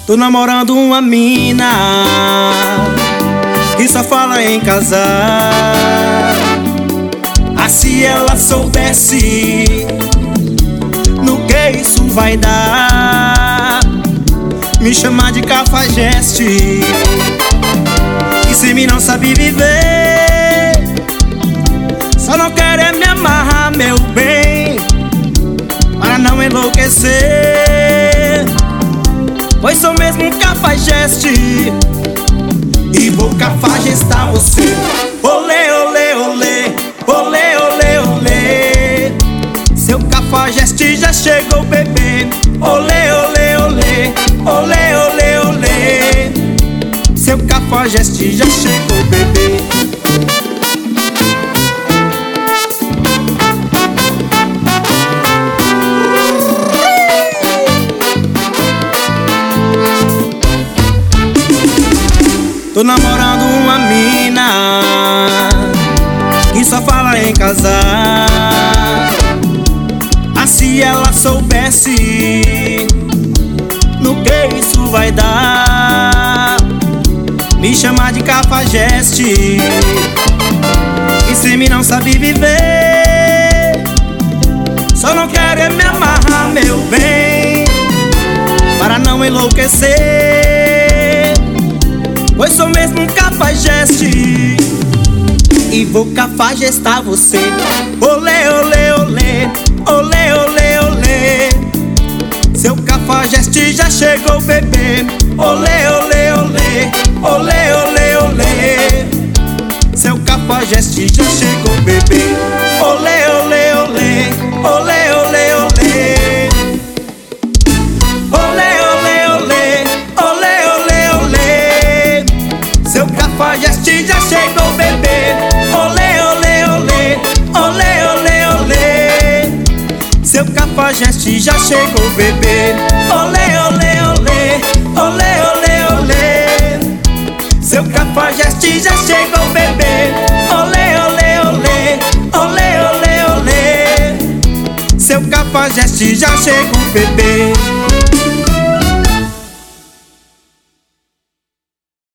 Tô namorando uma mina que só fala em casar. Ah, se ela soubesse no que isso vai dar, me chamar de cafajeste, que sem mim não sabe viver. Só não quer é me amarrar, meu bem, para não enlouquecer, pois sou mesmo um cafajeste e vou cafajestar você. Olê, olê, olê, olê, olê, olê. Seu cafajeste já chegou, bebê. Olê, olê, olê, olê, olê, olê. Seu cafajeste já chegou, bebê. Tô namorando uma mina que só fala em casar. Ah, se ela soubesse no que isso vai dar, me chamar de cafajeste, que sem mim não sabe viver. Só não quero é me amarrar, meu bem, para não enlouquecer, pois sou mesmo um cafajeste e vou cafajestar você. Olê, olê, olê, olê, olê, olê. Seu cafajeste já chegou, bebê. Olê, olê, olê, olê, olê, olê. Seu cafajeste já chegou, bebê. Olê, olê, olê, olê, olê, olê. Olê, olê, olê, olê, olê, olê. Seu cafajeste já chegou, bebê. Olê, olê, olê, olê, olê, olê. Seu cafajeste já chegou, bebê. Olê, olê, olê, olê, olê, olê. Seu cafajeste já chegou, bebê. Olê, olê, olê, olê, olê, olê. Seu cafajeste já chegou, bebê.